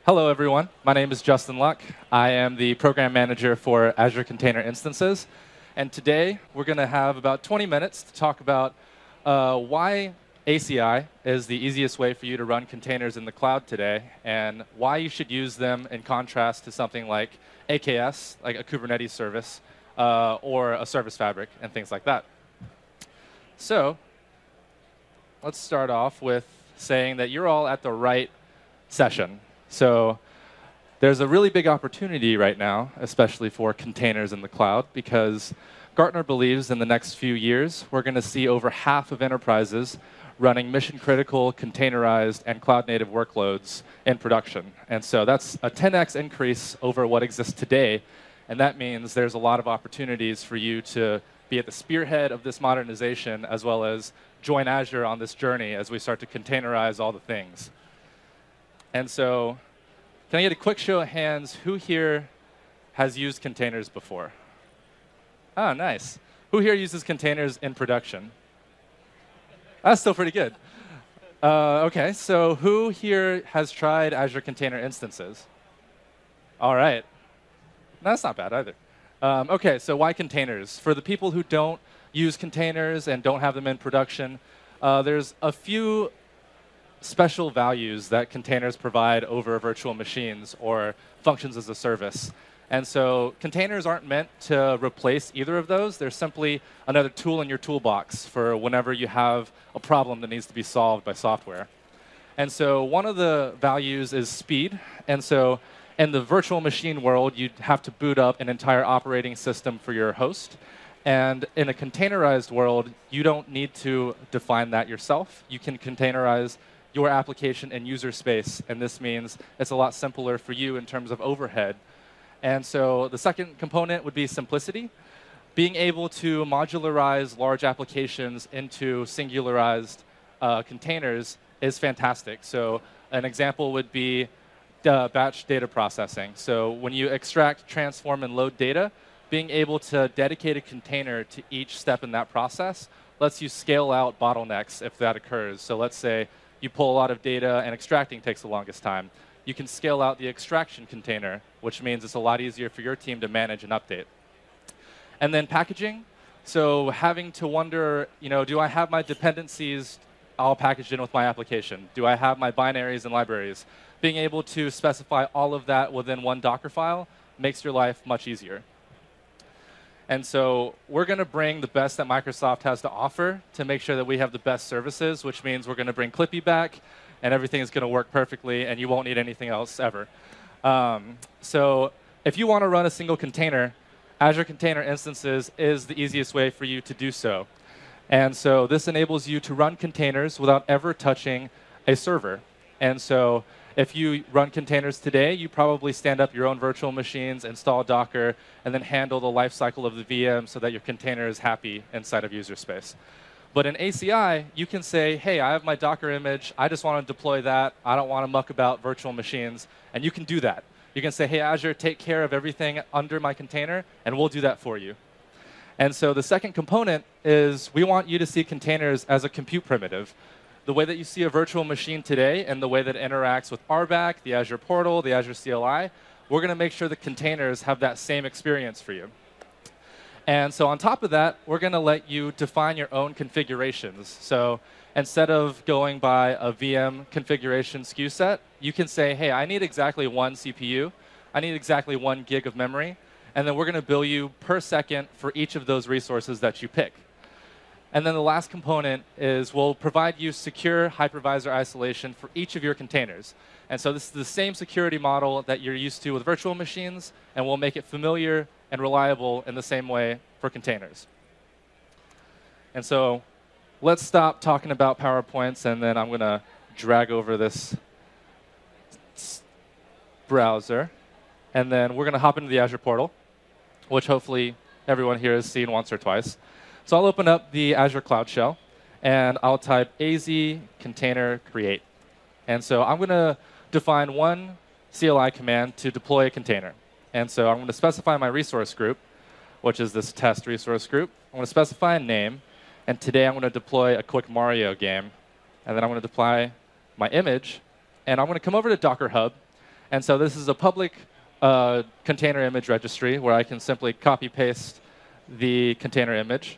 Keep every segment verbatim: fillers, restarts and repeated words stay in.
Hello, everyone. My name is Justin Luck. I am the program manager for Azure Container Instances. And today, we're going to have about twenty minutes to talk about uh, why A C I is the easiest way for you to run containers in the cloud today, and why you should use them in contrast to something like A K S, like a Kubernetes service, uh, or a service fabric, and things like that. So let's start off with saying that you're all at the right session. So there's a really big opportunity right now, especially for containers in the cloud, because Gartner believes in the next few years, we're going to see over half of enterprises running mission-critical, containerized, and cloud-native workloads in production. And so that's a ten X increase over what exists today. And that means there's a lot of opportunities for you to be at the spearhead of this modernization, as well as join Azure on this journey as we start to containerize all the things. And so, can I get a quick show of hands? Who here has used containers before? Oh, nice. Who here uses containers in production? That's still pretty good. Uh, OK, so who here has tried Azure Container Instances? All right. That's not bad either. Um, OK, so why containers? For the people who don't use containers and don't have them in production, uh, there's a few special values that containers provide over virtual machines or functions as a service. And so containers aren't meant to replace either of those. They're simply another tool in your toolbox for whenever you have a problem that needs to be solved by software. And so one of the values is speed. And so in the virtual machine world, you'd have to boot up an entire operating system for your host. And in a containerized world, you don't need to define that yourself. You can containerize your application and user space, and this means it's a lot simpler for you in terms of overhead. And so the second component would be simplicity. Being able to modularize large applications into singularized uh, containers is fantastic. So an example would be uh, batch data processing. So when you extract, transform, and load data, being able to dedicate a container to each step in that process lets you scale out bottlenecks if that occurs. So let's say you pull a lot of data and extracting takes the longest time. You can scale out the extraction container, which means it's a lot easier for your team to manage and update. And then packaging. So having to wonder, you know, do I have my dependencies all packaged in with my application? Do I have my binaries and libraries? Being able to specify all of that within one Docker file makes your life much easier. And so we're going to bring the best that Microsoft has to offer to make sure that we have the best services, which means we're going to bring Clippy back, and everything is going to work perfectly, and you won't need anything else ever. Um, so if you want to run a single container, Azure Container Instances is the easiest way for you to do so. And so this enables you to run containers without ever touching a server. And so if you run containers today, you probably stand up your own virtual machines, install Docker, and then handle the lifecycle of the V M so that your container is happy inside of user space. But in A C I, you can say, hey, I have my Docker image. I just want to deploy that. I don't want to muck about virtual machines. And you can do that. You can say, hey, Azure, take care of everything under my container, and we'll do that for you. And so the second component is we want you to see containers as a compute primitive. The way that you see a virtual machine today and the way that it interacts with R BAC, the Azure portal, the Azure C L I, we're going to make sure the containers have that same experience for you. And so on top of that, we're going to let you define your own configurations. So instead of going by a V M configuration S K U set, you can say, hey, I need exactly one C P U. I need exactly one gig of memory. And then we're going to bill you per second for each of those resources that you pick. And then the last component is we'll provide you secure hypervisor isolation for each of your containers. And so this is the same security model that you're used to with virtual machines, and we'll make it familiar and reliable in the same way for containers. And so let's stop talking about PowerPoints, and then I'm going to drag over this browser. And then we're going to hop into the Azure portal, which hopefully everyone here has seen once or twice. So I'll open up the Azure Cloud Shell, and I'll type az container create. And so I'm going to define one C L I command to deploy a container. And so I'm going to specify my resource group, which is this test resource group. I'm going to specify a name. And today I'm going to deploy a quick Mario game. And then I'm going to deploy my image. And I'm going to come over to Docker Hub. And so this is a public uh, container image registry where I can simply copy paste the container image.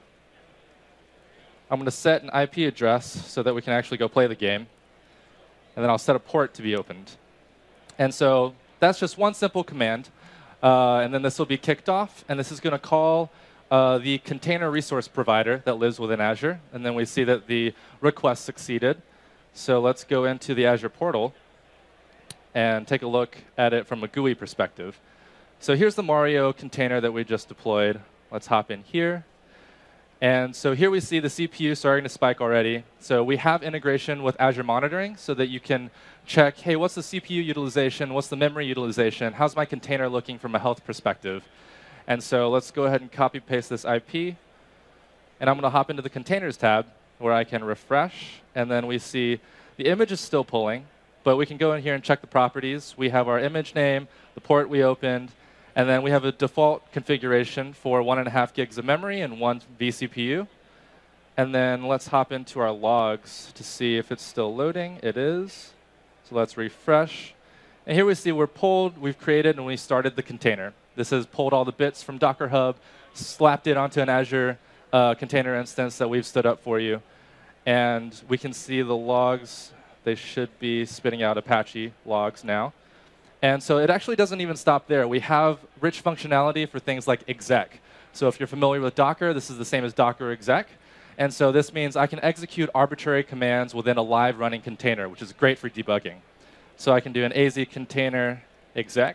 I'm going to set an I P address so that we can actually go play the game. And then I'll set a port to be opened. And so that's just one simple command. Uh, and then this will be kicked off. And this is going to call uh, the container resource provider that lives within Azure. And then we see that the request succeeded. So let's go into the Azure portal and take a look at it from a G U I perspective. So here's the Mario container that we just deployed. Let's hop in here. And so here we see the C P U starting to spike already. So we have integration with Azure Monitoring so that you can check, hey, what's the C P U utilization? What's the memory utilization? How's my container looking from a health perspective? And so let's go ahead and copy paste this I P. And I'm going to hop into the Containers tab where I can refresh. And then we see the image is still pulling. But we can go in here and check the properties. We have our image name, the port we opened, and then we have a default configuration for one and a half gigs of memory and one vCPU. And then let's hop into our logs to see if it's still loading. It is. So let's refresh. And here we see we're pulled, we've created, and we started the container. This has pulled all the bits from Docker Hub, slapped it onto an Azure uh, container instance that we've stood up for you. And we can see the logs. They should be spitting out Apache logs now. And so it actually doesn't even stop there. We have rich functionality for things like exec. So if you're familiar with Docker, this is the same as Docker exec. And so this means I can execute arbitrary commands within a live running container, which is great for debugging. So I can do an az container exec,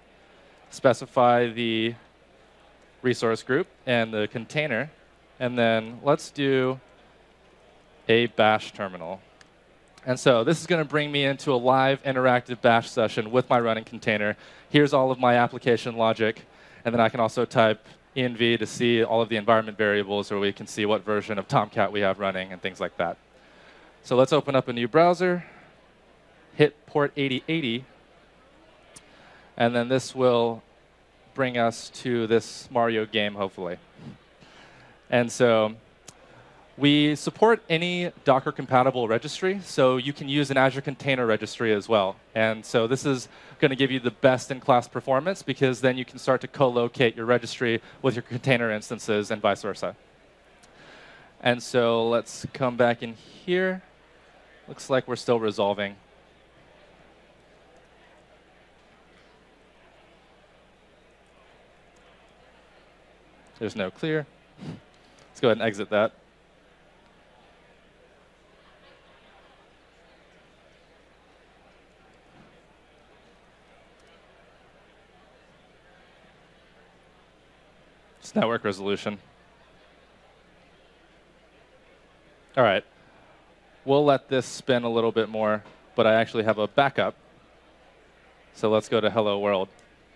specify the resource group and the container, and then let's do a bash terminal. And so this is going to bring me into a live interactive bash session with my running container. Here's all of my application logic. And then I can also type env to see all of the environment variables, or we can see what version of Tomcat we have running and things like that. So let's open up a new browser, hit port eighty eighty. And then this will bring us to this Mario game, hopefully. And so we support any Docker-compatible registry, so you can use an Azure Container Registry as well. And so this is going to give you the best-in-class performance, because then you can start to co-locate your registry with your container instances and vice versa. And so let's come back in here. Looks like we're still resolving. There's no clear. Let's go ahead and exit that. It's network resolution. All right. We'll let this spin a little bit more, but I actually have a backup. So let's go to Hello World.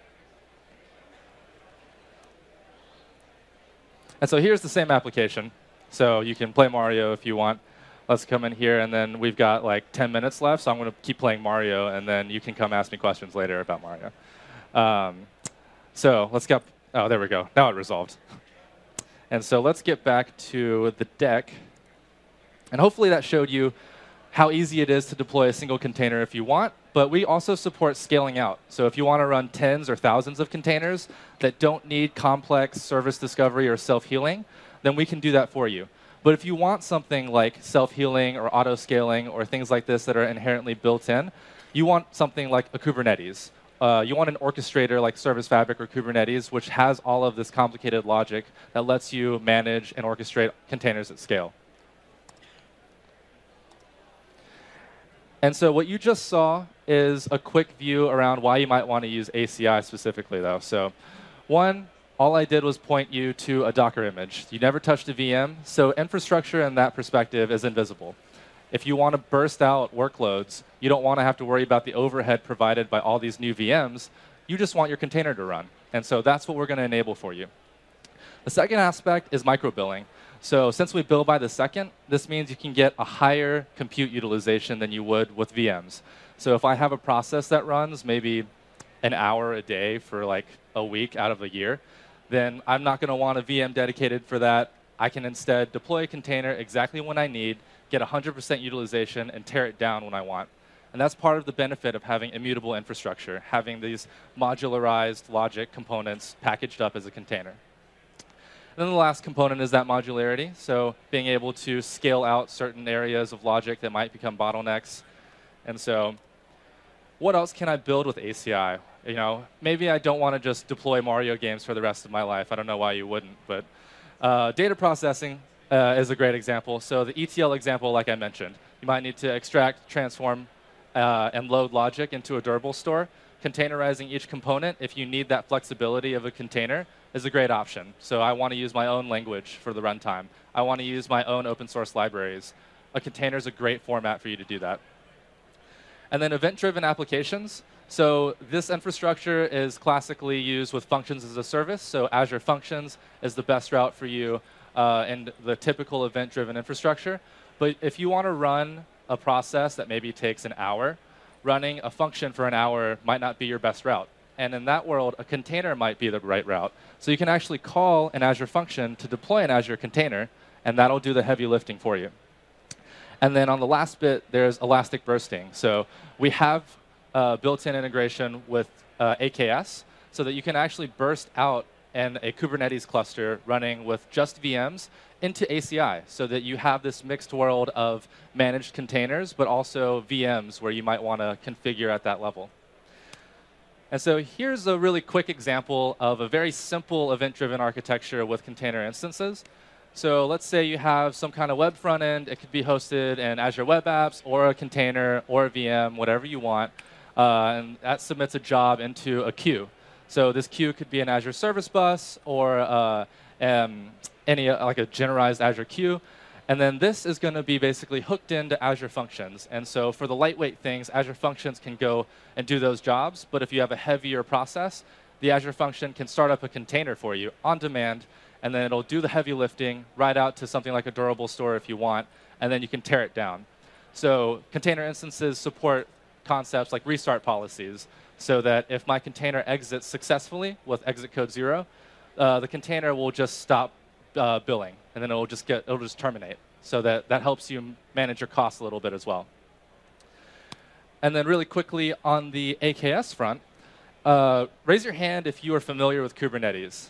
And so here's the same application. So you can play Mario if you want. Let's come in here, and then we've got like ten minutes left, so I'm going to keep playing Mario, and then you can come ask me questions later about Mario. Um, so let's get, oh, there we go. Now it resolved. And so let's get back to the deck. And hopefully that showed you how easy it is to deploy a single container if you want. But we also support scaling out. So if you want to run tens or thousands of containers that don't need complex service discovery or self-healing, then we can do that for you. But if you want something like self-healing or auto-scaling or things like this that are inherently built in, you want something like a Kubernetes. Uh, you want an orchestrator like Service Fabric or Kubernetes, which has all of this complicated logic that lets you manage and orchestrate containers at scale. And so what you just saw is a quick view around why you might want to use A C I specifically, though. So one, all I did was point you to a Docker image. You never touched a V M, so infrastructure in that perspective is invisible. If you want to burst out workloads, you don't want to have to worry about the overhead provided by all these new V Ms. You just want your container to run. And so that's what we're going to enable for you. The second aspect is microbilling. So since we bill by the second, this means you can get a higher compute utilization than you would with V Ms. So if I have a process that runs maybe an hour a day for like a week out of a year, then I'm not going to want a V M dedicated for that. I can instead deploy a container exactly when I need, get one hundred percent utilization, and tear it down when I want. And that's part of the benefit of having immutable infrastructure, having these modularized logic components packaged up as a container. And then the last component is that modularity, so being able to scale out certain areas of logic that might become bottlenecks. And so what else can I build with A C I? You know, maybe I don't want to just deploy Mario games for the rest of my life. I don't know why you wouldn't, but uh, data processing uh, is a great example. So the E T L example, like I mentioned, you might need to extract, transform, uh, and load logic into a durable store. Containerizing each component, if you need that flexibility of a container, is a great option. So I want to use my own language for the runtime. I want to use my own open source libraries. A container is a great format for you to do that. And then event-driven applications. So this infrastructure is classically used with functions as a service. So Azure Functions is the best route for you uh, in the typical event-driven infrastructure. But if you want to run a process that maybe takes an hour, running a function for an hour might not be your best route. And in that world, a container might be the right route. So you can actually call an Azure function to deploy an Azure container, and that'll do the heavy lifting for you. And then on the last bit, there's elastic bursting. So we have uh, built-in integration with uh, A K S so that you can actually burst out in a Kubernetes cluster running with just V Ms into A C I so that you have this mixed world of managed containers, but also V Ms where you might want to configure at that level. And so here's a really quick example of a very simple event-driven architecture with container instances. So let's say you have some kind of web front end. It could be hosted in Azure Web Apps or a container or a V M, whatever you want. Uh, and that submits a job into a queue. So this queue could be an Azure Service Bus or uh, um, any uh, like a generalized Azure queue. And then this is going to be basically hooked into Azure Functions. And so for the lightweight things, Azure Functions can go and do those jobs. But if you have a heavier process, the Azure Function can start up a container for you on demand. And then it'll do the heavy lifting, write out to something like a durable store if you want, and then you can tear it down. So container instances support concepts like restart policies, so that if my container exits successfully with exit code zero, uh, the container will just stop uh, billing, and then it'll just get it'll just terminate. So that that helps you manage your costs a little bit as well. And then really quickly on the A K S front, uh, raise your hand if you are familiar with Kubernetes.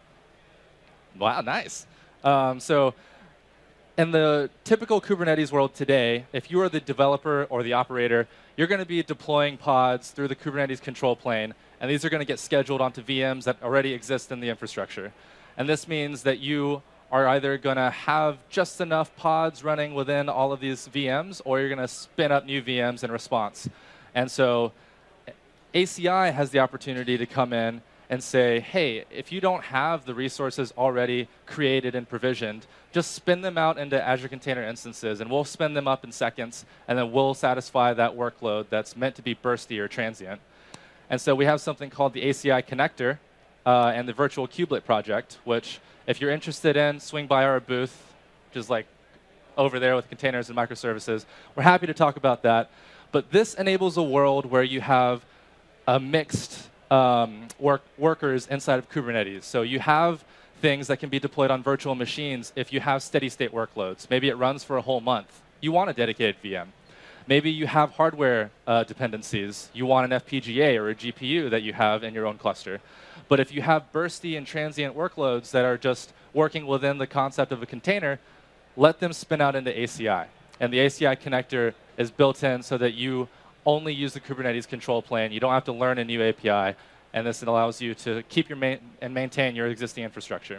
Wow, nice. Um, so in the typical Kubernetes world today, if you are the developer or the operator, you're going to be deploying pods through the Kubernetes control plane, and these are going to get scheduled onto V Ms that already exist in the infrastructure. And this means that you are either going to have just enough pods running within all of these V Ms, or you're going to spin up new V Ms in response. And so A C I has the opportunity to come in and say, hey, if you don't have the resources already created and provisioned, just spin them out into Azure Container Instances, and we'll spin them up in seconds, and then we'll satisfy that workload that's meant to be bursty or transient. And so we have something called the A C I connector uh, and the Virtual Kubelet project, which if you're interested in, swing by our booth, which is like over there with containers and microservices. We're happy to talk about that. But this enables a world where you have a mixed Um, work, workers inside of Kubernetes. So you have things that can be deployed on virtual machines if you have steady state workloads. Maybe it runs for a whole month. You want a dedicated V M. Maybe you have hardware uh, dependencies. You want an F P G A or a G P U that you have in your own cluster. But if you have bursty and transient workloads that are just working within the concept of a container, let them spin out into A C I. And the A C I connector is built in so that you only use the Kubernetes control plane. You don't have to learn a new A P I, and this allows you to keep your ma and maintain your existing infrastructure.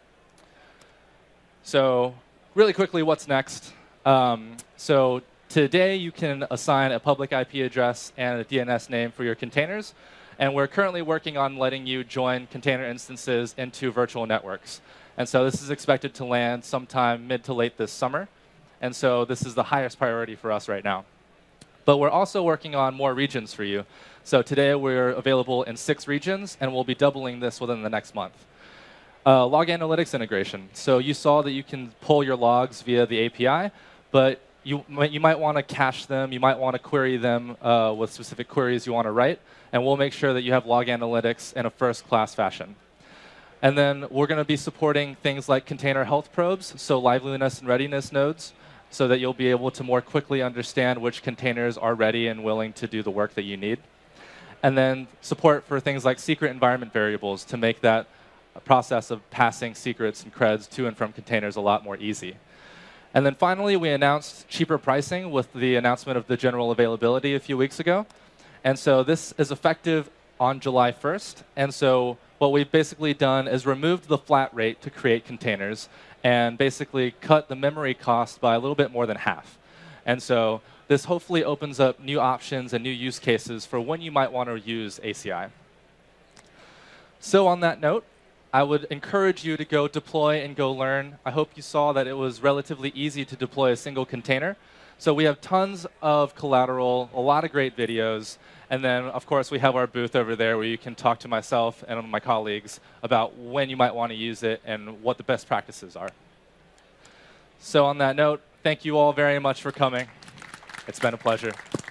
So really quickly, what's next? Um, so today, you can assign a public I P address and a D N S name for your containers, and we're currently working on letting you join container instances into virtual networks. And so this is expected to land sometime mid to late this summer, and so this is the highest priority for us right now. But we're also working on more regions for you. So today we're available in six regions, and we'll be doubling this within the next month. Uh, log analytics integration. So you saw that you can pull your logs via the A P I, but you, you might want to cache them. You might want to query them uh, with specific queries you want to write, and we'll make sure that you have log analytics in a first-class fashion. And then we're going to be supporting things like container health probes, so liveliness and readiness nodes, so that you'll be able to more quickly understand which containers are ready and willing to do the work that you need. And then support for things like secret environment variables to make that process of passing secrets and creds to and from containers a lot more easy. And then finally, we announced cheaper pricing with the announcement of the general availability a few weeks ago. And so this is effective on July first. And so what we've basically done is removed the flat rate to create containers and basically cut the memory cost by a little bit more than half. And so this hopefully opens up new options and new use cases for when you might want to use A C I. So on that note, I would encourage you to go deploy and go learn. I hope you saw that it was relatively easy to deploy a single container. So we have tons of collateral, a lot of great videos, and then, of course, we have our booth over there where you can talk to myself and my colleagues about when you might want to use it and what the best practices are. So on that note, thank you all very much for coming. It's been a pleasure.